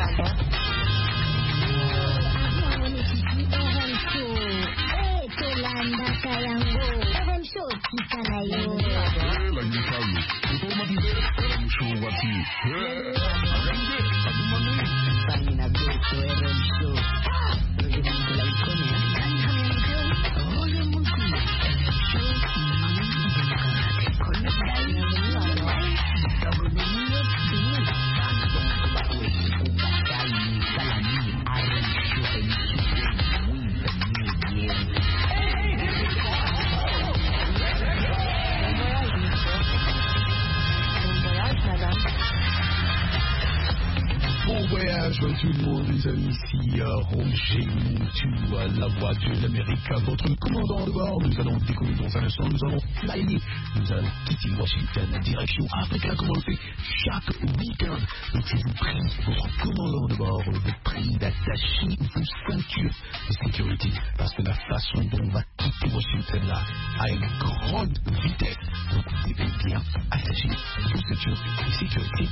Tout le monde, les amis, ici Roger Moutou, la voix de l'Amérique, votre commandant de bord. Nous allons décoller dans un instant, nous allons flyer, nous allons quitter Washington, direction Africa, comme on le fait chaque week-end. Donc je vous prie, votre commandant de bord, vous prie d'attacher vos ceintures de sécurité, parce que la façon dont on va quitter Washington là, à une grande vitesse, donc vous devez bien attacher vos ceintures de sécurité.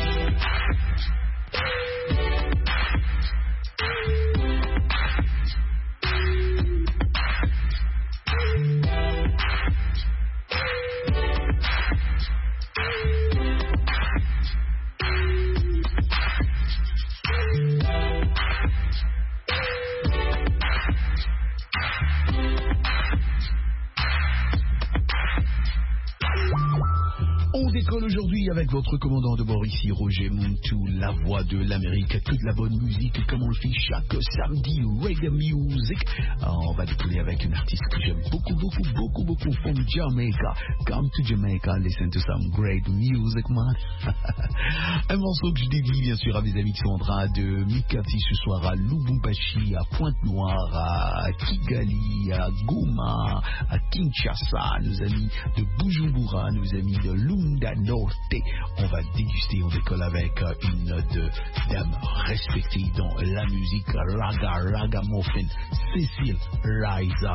Aujourd'hui avec votre commandant de bord ici, Roger Moutou, la voix de l'Amérique, toute la bonne musique comme on le fait chaque samedi, reggae music. On va décoller avec une artiste que j'aime beaucoup from Jamaica. Come to Jamaica, listen to some great music, man. Un morceau que je dédie bien sûr à mes amis qui sont en train de m'écouter ce soir à Lubumbashi, à Pointe-Noire, à Kigali, à Goma, à Kinshasa, nos amis de Bujumbura, nos amis de Lunda Norte. On va déguster, on décolle avec une dame respectée dans la musique ragamuffin, Cécile Liza.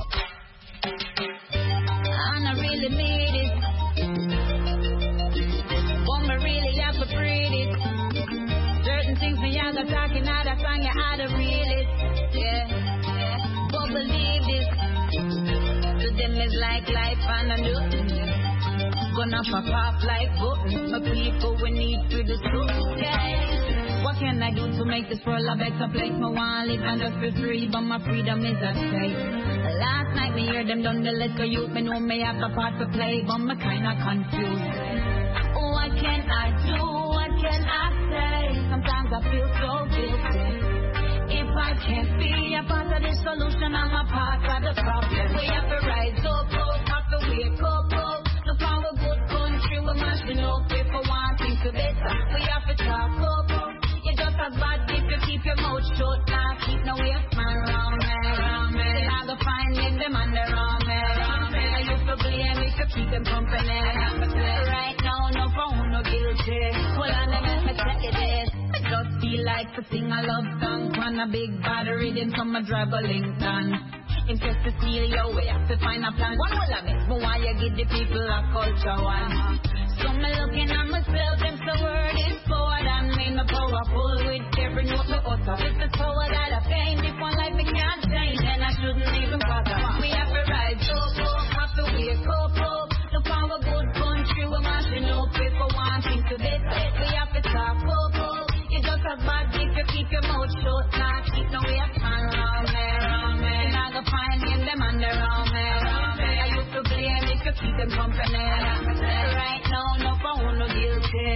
And I really need it. Woman really have to breathe it. Certain things me I got talking out of song, you had to reel it. Yeah. But believe this. To them is like life and I know. Gonna pop off like buttons. My people we need to the truth. Yeah. What can I do to make this world a better place? My want live and just be free, but my freedom is at stake. Last night me hear them done the little youth. Me know me have a part to play, but me kinda confused. What can I do? What can I say? Sometimes I feel so guilty. If I can't be a part of the solution, I'm a part of the problem. We have to rise up, have to wake up. Look for a good country, we're mashing up. If we want things to better, we have to talk up. You just as bad if you keep your mouth shut. Now keep no waste man around me. Then I go find them and they're on me. I used to blame if you keep them company. Right now, no phone, no guilty. Well, I never check it is. I just feel like to sing a love song on a big battery, then some drive a Lincoln. In just to steal your way, have to find a plan. One will of it, but why you give the people a culture one? So me looking at myself, them the word is forward and made me powerful with every note me utter. It's the power that I gain. If one life me can't change, then I shouldn't even bother. We have to rise up, have to wake up. Look for a good country, we're mashing up. If we want things to better, we have to talk up. You just as bad if you keep your mouth shut. Nah, keep no way around me. And I go find them and they're on me. I used to blame if you keep them company. Right now, no phone, no guilty.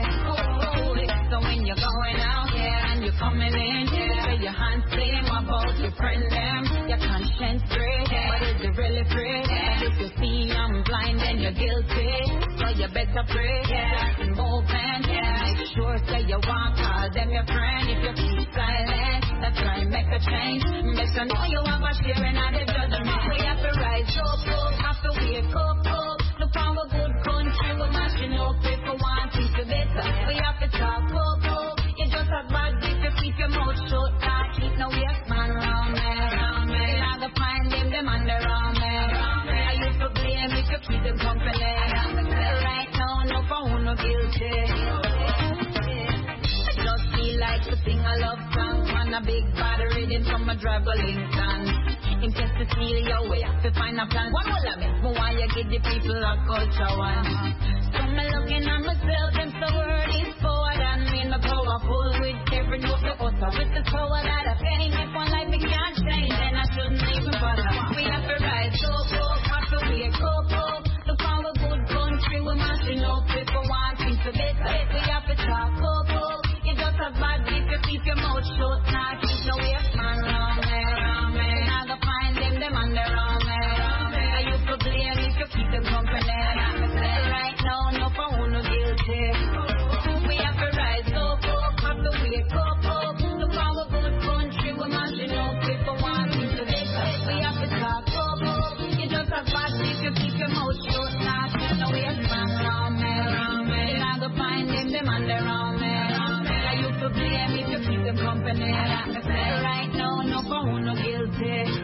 So when you're going out here and you're coming in here, with your hands clean, what about your friend them? Your conscience free, but is it really free? If you see I'm blind, then you're guilty. So you better pray, and movement, make sure say you want call them your friend. If you keep silent, that's try and make a change. Make sure know you have a sharing of the judgment. We have to rise up, have to wake up. Look for a good country, we're mashing up. If we want things to better, we have to talk up. You just as bad if you keep your mouth shut. Keep no waste man around me. I go find them and they're on me. I used to blame if you keep them company. Right now, no phone, no guilty. I just feel like to sing a love song. On a big body rhythm from a drive a Lincoln. In case to steal your way, to find a plan. One more of me, but why you give the people a culture one? So me looking at myself, and so word is forward and me my powerful with every note to utter. With the power that I gain, if one life me can't change, then I shouldn't even bother. We have to rise up, have to wake up. Look for a good country, we're mashing up. People want things to better, we have to talk up. You just a bad if you keep your mouth shut, now keep no waste man wrong me. Now go find them on their own me. Are you to blame if you keep them company? Right now, no for who no guilty. We have to rise up, have to wake up. Look for a good country, we're mashing up. People want things to better, we have to talk up. You just a bad if you keep your mouth shut, now keep no waste man wrong me. Now go find them on their own me. To blame if you keep them company. Right now, no for who no guilty.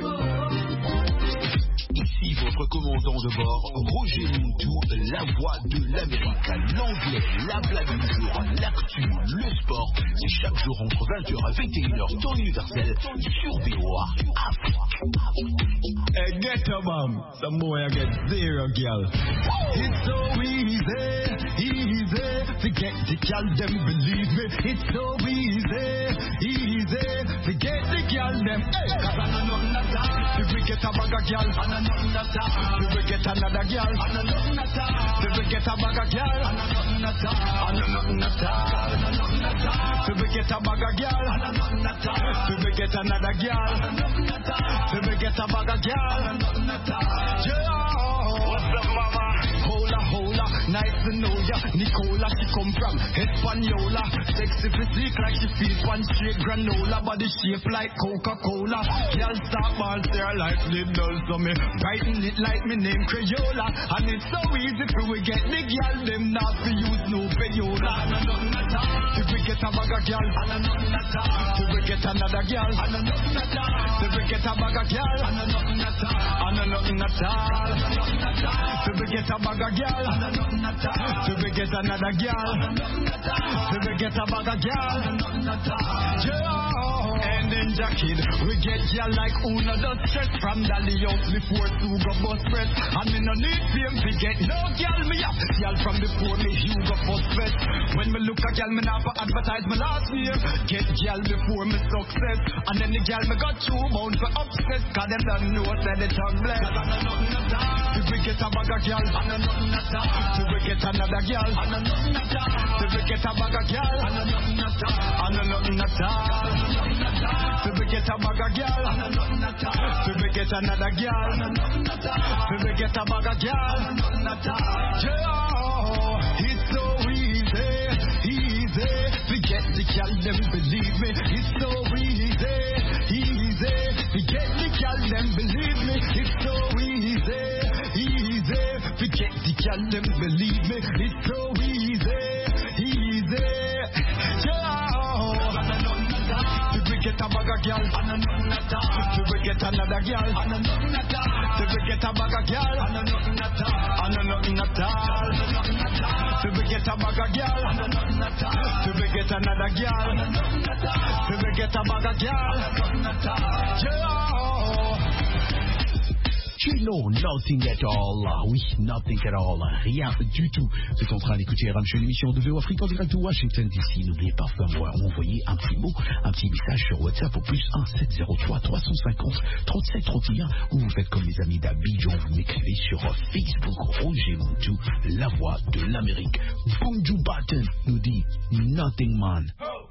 Ici votre commandant de bord, Roger Montou, la voix de l'Amérique. L'anglais, la blague du jour, l'actu, le sport. C'est chaque jour entre 20h et 21h, temps universel sur VOA. Hey, get a bomb. Some boy I get zero, girl. It's so easy to get the girl, them believe me. It's so easy to get the girl, them. Hey, cause I know nothing at all. If we get a bag of girl, I know nothing at all. If we get another girl, I know nothing at all. If we get a bag of girl, I know nothing at all. I know nothing at all. I know nothing at all. If we get a bag of girl, I know nothing at all. If we get another girl, I know nothing at all. If we get a bag of girl, I know nothing at all. Yeah. What's up, mama? Hola, nice to know ya. Nicola, she come from Hispaniola. Sexy physique like she feeds one straight granola. Body shape like Coca-Cola. Girl stop ball stare like the does to me. Writing it like me name Crayola. And it's so easy for we get the girl. Them not to use no payola. If we get a bag of girl, I know nothing at all. If we get another girl, I know nothing at all. If we get a bag of girl, I know nothing at all. I know nothing at all. If we get a bag of girl, I know nothing at all. If we get another girl, I know nothing at all. If we get a bag of girl, I know nothing at all. And then jacket, we get girl like Una does stress from Dali out before Suga bus press. And me no need fame to get no girl me up. Girl from before me Hugo first fest. When me look a girl me now for advertise my last name. Get girl before me success. And then the girl me got two bound for upset. Cause them don't know that they tongue blessed. Cause I know nothing at all. If we get a bag of girl, I know nothing at all. If we get another girl, I know nothing at all. If we get a bag of girl, I know nothing at all. I know nothing at all. If we get a bag of girl, I know nothing at all. If we get another girl, I know nothing at all. If we get a bag of girl, I know nothing at all. Yeah, it's so easy to get the girl, them believe me. It's so easy to get the girl, them believe me. It's so easy to get the girl, them believe me. It's so easy. Yeah. If we get a bag of girl, I know nothing at all. If we get another girl, I know nothing at all. If we get a bag of girl, I know nothing at all. I know nothing at all. If we get a bag of girl, I know nothing at all. If we get another girl, I know nothing at all. If we get a bag of girl, I know nothing at all. Yeah. Tu know nothing at all. Oui, nothing at all. Rien du tout. Vous êtes en train d'écouter RMC, l'émission de VO Afrique en direct de Washington DC. N'oubliez pas de m'envoyer un petit mot, un petit message sur WhatsApp au plus 1703 350 37 31 ou vous faites comme les amis d'Abidjan, vous m'écrivez sur Facebook Roger Montou, la voix de l'Amérique. Bonjour Button nous dit Nothing Man.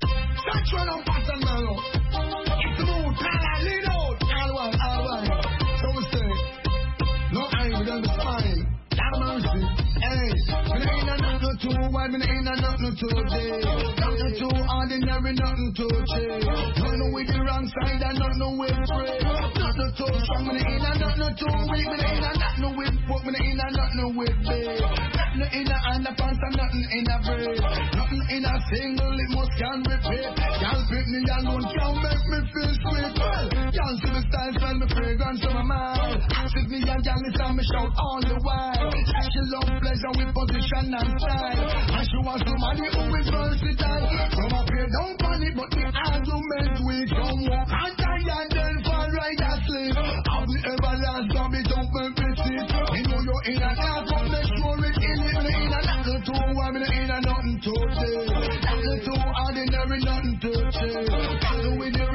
Too wide, me ain't nothing to day. Nothing too ordinary, nothing to change. Nothing with the wrong side and nothing with free. Nothing too strong, me ain't nothing too weak. Me ain't nothing with foot, me ain't nothing with big. Nothing in a underpants and nothing in a braid. Nothing in a single, it must can repeat. Y'all pick me alone, can't make me feel sweet. Well, y'all see the style, smell the fragrance of my mouth. Sit me and y'all listen me shout all the while. She love pleasure with position and style. And she wants somebody who is versatile. From up here, don't panic, but me I do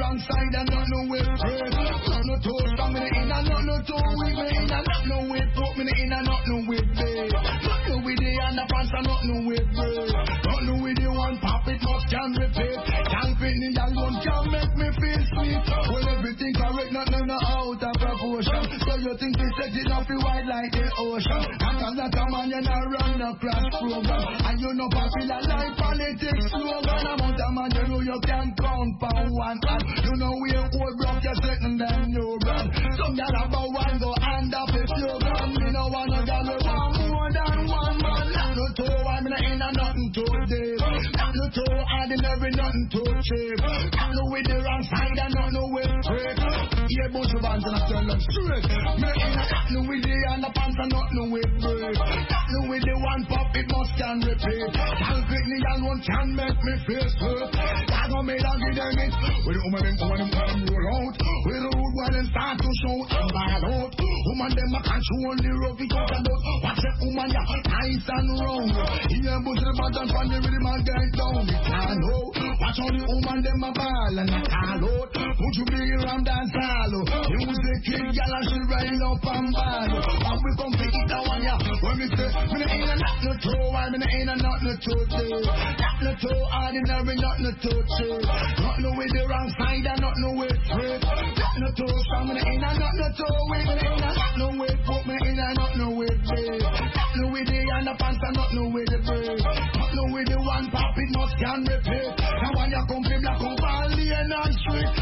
wrong side and not no way straight. Not no too strong, me in and not no too weak, me in and not no way put me in and not no way big. Not no with the underpants and not no way break. Not no with the one pop it must can repeat. Can't fit me alone, can make me feel sweet. When everything correct, not no out of proportion. So you think we set it up wide like the ocean. And that a man you not run the class program. And you know popular like politics slogan. Amount of man you know you can count for one hand. You know we ain't old broke, you're certain them new brand. Some y'all about one go hand up if you gun. Me no wanna gal with one more than one man. Not no two, I'm in a nothing too deep. Not no two, ordinary nothing too cheap. Not no with the wrong side and not no with straight. Yeah, bunch of bands and I tell them straight. Me in a not no with the underpants and not no with break. Not no with the one pop, it must can repeat. Can't quit me alone, can make me feel hurt. That don't make a give them it. With the woman them roll out. With the rude one them start to show and ball out. Woman them a control the rope, it talk about. Watch that woman ya, nice and round. Here push the button from the rhythm and get down. It can't know. Watch how the woman them a ball and a call out. Put you big around dance hall. Music kid, y'all and she rail up and ball. And we come pick it down on ya. When we say, me ain't a not no two, I'm in ain't a not no two, not no two, ordinary not no two, not no with the wrong side and not no with straight. Not no two, strong, me ain't a not no two, me ain't a not no with put me in a not no with big. Not no with the underpants and not no with the break. Not no with the one pop, it must can repeat. Now when you come from black over lane and street.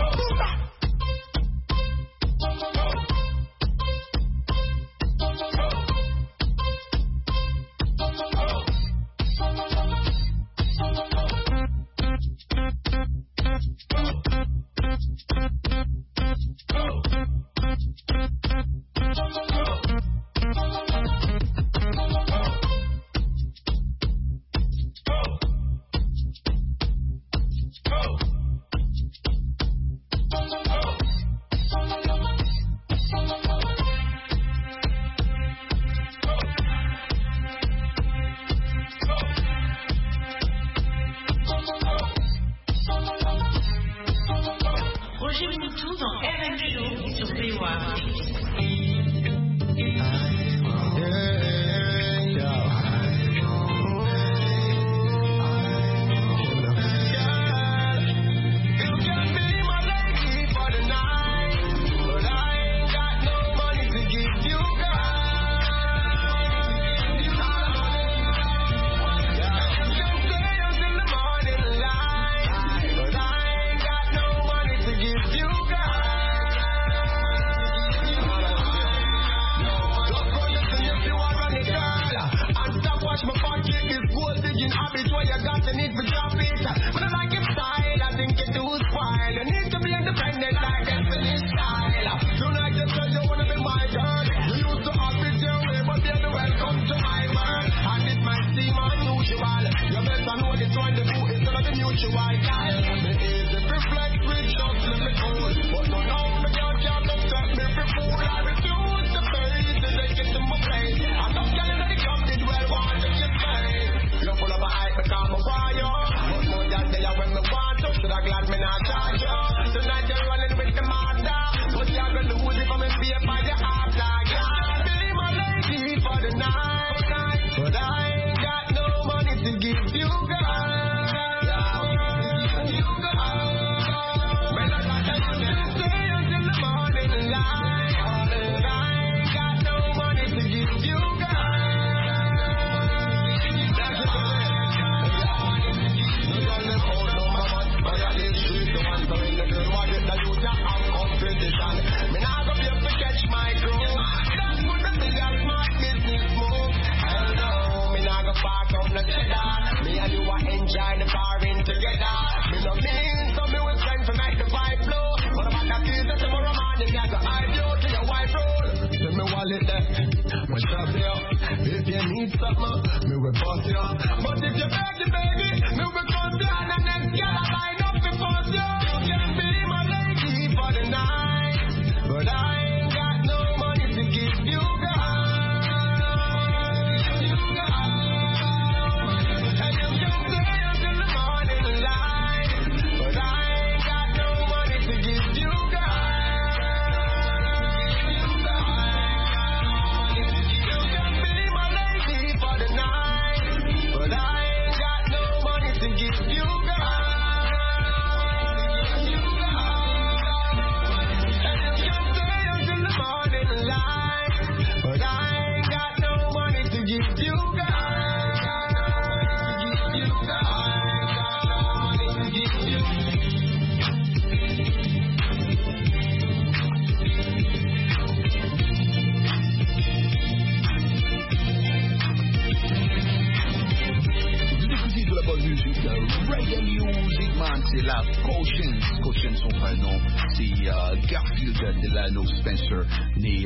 vrai nom, c'est Garfield Delano Spencer, né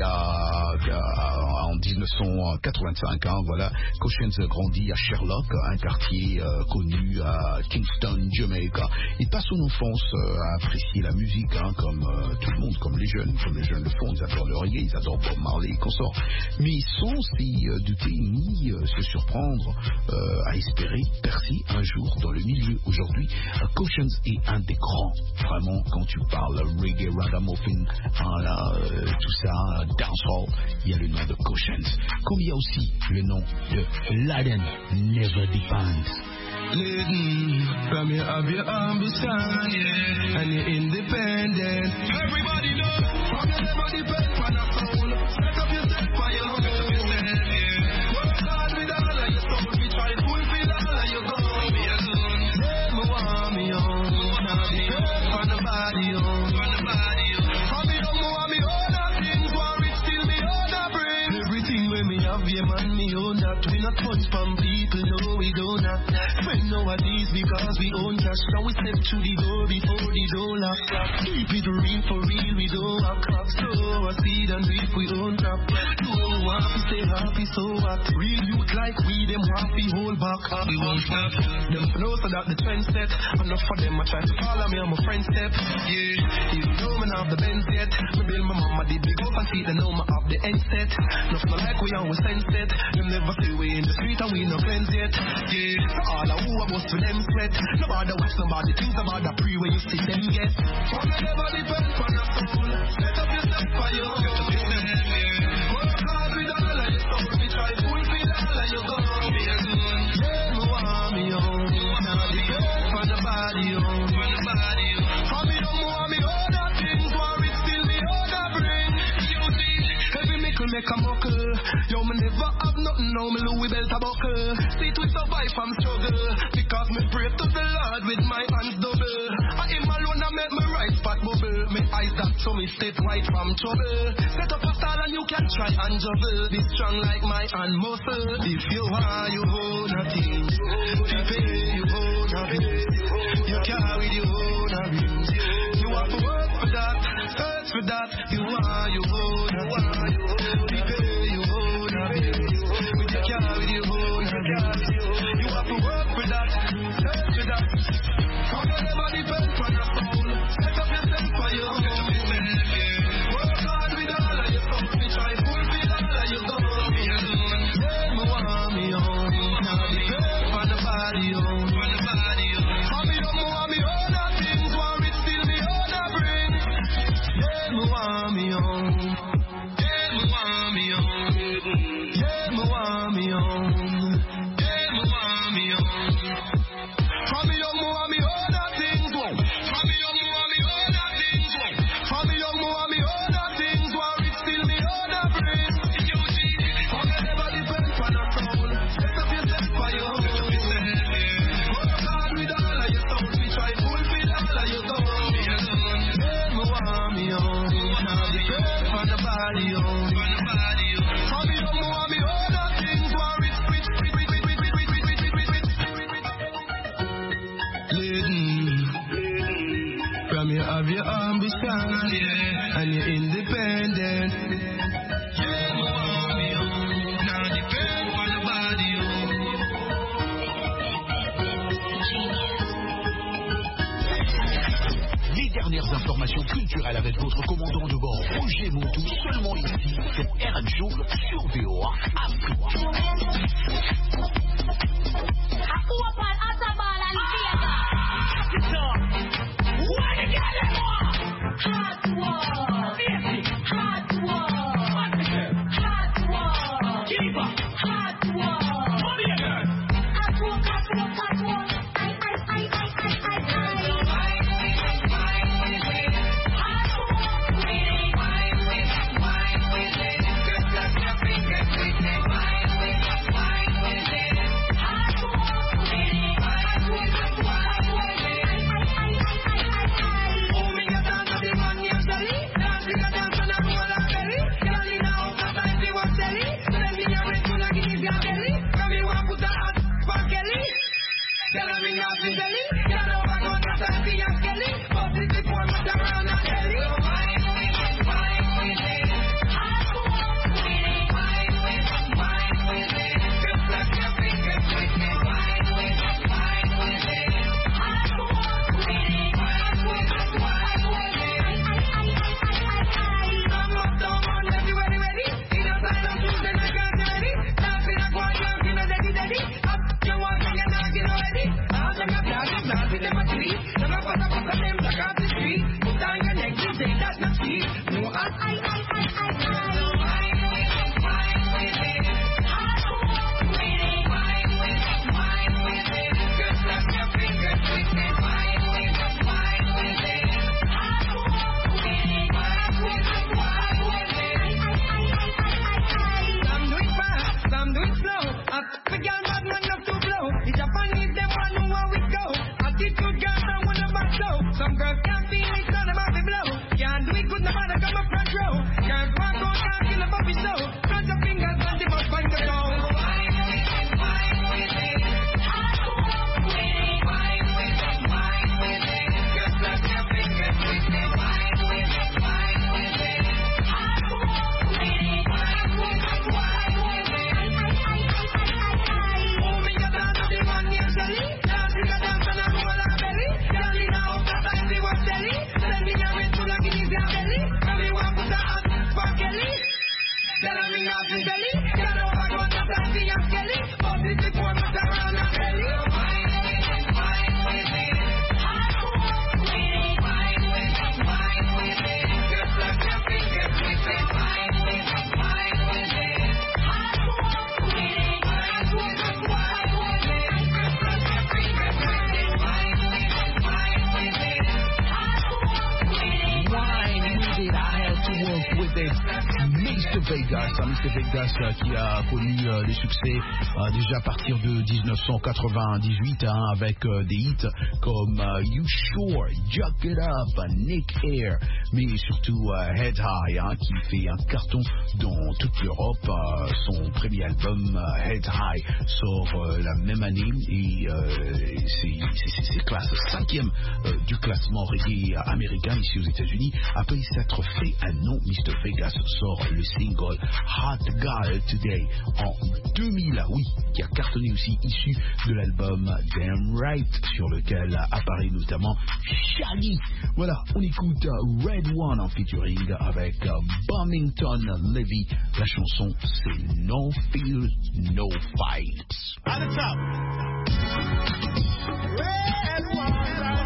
en 1985. Voilà. Cochez grandit à Sherlock, un quartier connu à Kingston, Jamaica. Il passe son enfance à apprécier la musique, comme tout le monde, comme les jeunes le font. Ils adorent le reggae, ils adorent Bob Marley et consorts. Mais sans s'y douter ni se surprendre à espérer percer un jour dans le milieu. Aujourd'hui, Cautions est un des grands, vraiment, quand tu parles reggae, ragamuffin, tout ça, dancehall, il y a le nom de Cautions. Comme il y a aussi le nom de Laden Never Depends. Leading from you have your ambition, yeah, and you're independent. Everybody know from you never depend on a soul. Set up yourself for your own. Set up yourself, yeah. Work hard with all of your soul. We try to fulfill all of your goals. Be alone. Say me want me own. Now depend on the body own. From me want me own of things. War it still me own a bring. Everything when me have, yeah man, me own that. We not punch from people, no we don't have. Spend nowadays because we own cash. Now we step through the door before the door lock. Keep it real for real, we don't have crap. So I see and reap we own crap. Don't want to stay happy, so what? Real youth like we, them want to hold back. We won't stop. Them know so that the trend set. Enough for them, I try to follow me on my friend's step. Yeah, even though me not have the Benz yet. Me build my mama did big up and see they know me have the end set. Nothing like we always sense it. Them never say we in the street and we no friends yet. Yeah, so all I who I was for them sweat. Nobody watch somebody think about the pre when you see them get. From you never depend on a soul. Set up yourself for your own. Set up yourself, yeah. Work hard with all of your soul. We try to fulfill all of your goals. Be alone. Yeah, me want me own. Now depend on the body own. From me want me own of things. War it still me own a bring. You see, every mickle make a muckle. Yo, me never have nothing, now me Louis belt a buckle. See to survive from struggle, because me pray to the Lord with my hands double. I am alone and make me right spot bubble. Me eyes that so me step right from trouble. Set up a style and you can try and juggle. Be strong like my hand muscle. If you are, you own a thing. Prepare, you own a thing. You carry your own a ring. You have to work for that, search for that. You are, you own a thing. Prepare, you own a thing. With your carry your own a ring. You have to work for that, search for that. Come on, never depend on your soul. Set up yourself for your own. Work hard with all of your soul. We try to fulfill all of your goals. Yeah, me want me own. Now depend on the body own. From me want me own of things. War it still me own a bring. Yeah, me want me own. Yeah, me want me own. Yeah, me want me own. Yeah, me want me own. From me want me own of things. From me want me own of things. From me want me own of things. War it still me own a bring. From you never depend on a soul. Set up yourself for your own. Work hard with all of your soul. We try to fulfill all of your goals. Yeah, me want me own. Now depend on the body own. From me want me own of things. War it leading. From you have your ambition, yeah, and you're independent. Yeah, me want me own. Now depend on the body own. Les dernières informations culturelles avec votre commandant de bord, Roger Montou, seulement ici, sur RM Show, sur VOA Afrique. it's not about the blow. Can't do it, could nobody come up front row. Can't walk out, can't kill a puppy show. Cross your fingers, and the must find the goal. Mr. Vegas qui a connu des succès déjà à partir de 1998 avec des hits comme You Sure, Jack It Up, Nick Air, mais surtout Head High qui fait un carton dans toute l'Europe. Son premier album Head High sort la même année et c'est classe 5e du classement reggae américain ici aux États-Unis. Après s'être fait un nom, Mr. Vegas sort le single Hot Girl Today en 2000, oui, qui a cartonné aussi, issu de l'album Damn Right, sur lequel apparaît notamment Shaggy. Voilà, on écoute Red One en featuring avec Bumington Levy. La chanson c'est No Fear, No Fight. At the top. Red One,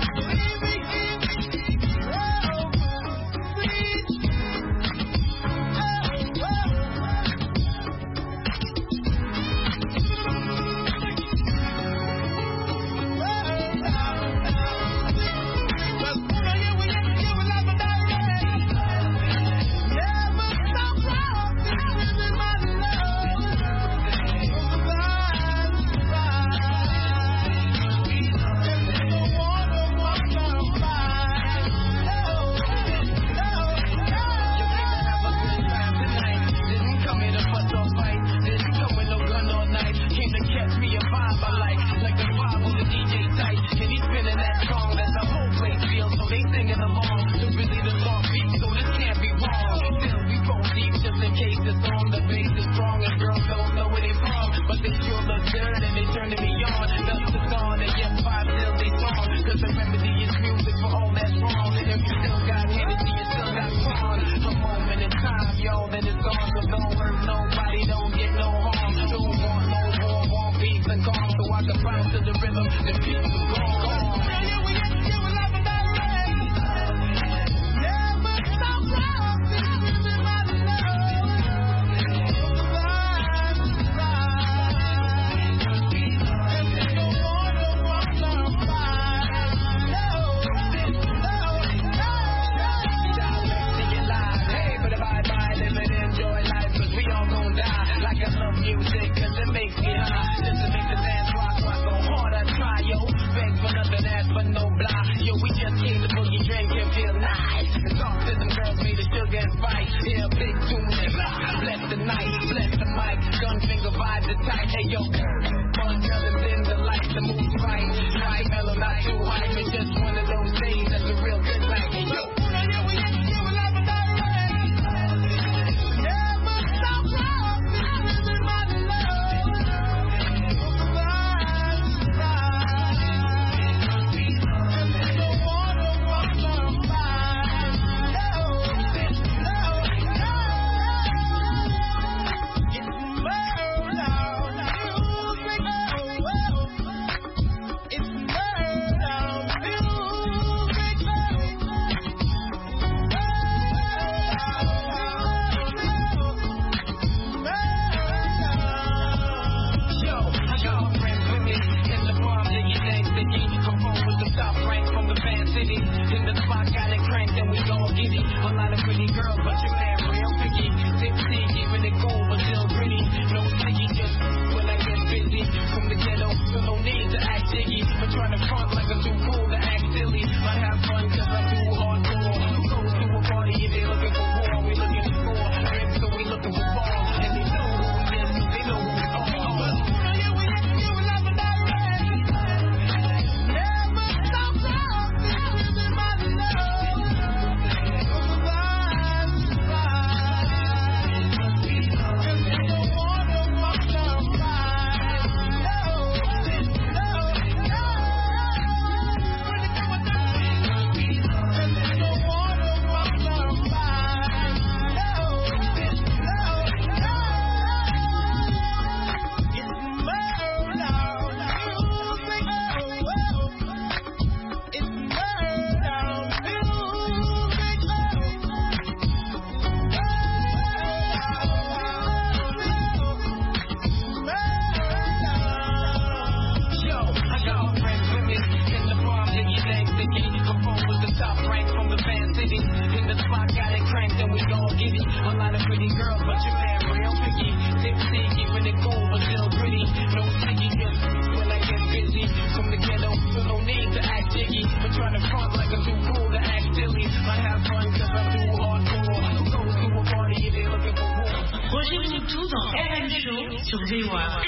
tout dans RM Show sur VOA.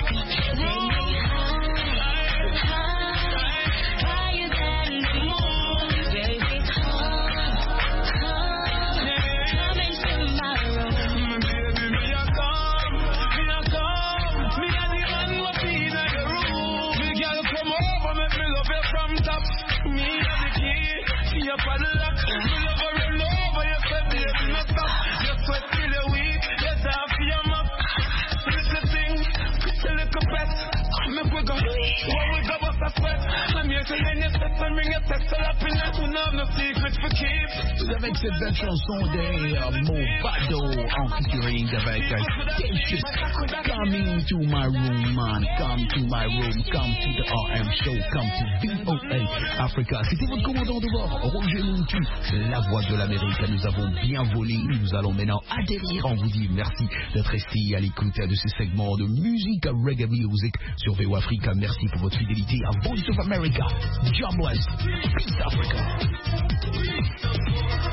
Avec cette belle chanson des Movado en featuring avec Cassius. Coming to my room, man. Come to my room. Come to the RM show. Come to VOA Africa. C'était votre commandant de bord, Roger Muntu, la voix de l'Amérique. Nous avons bien volé. Nous allons maintenant atterrir. On vous dit merci d'être resté à l'écoute de ces segments de musique, reggae music sur VOA Africa. Merci pour votre fidélité à Voice of America. Jobless. Peace Africa.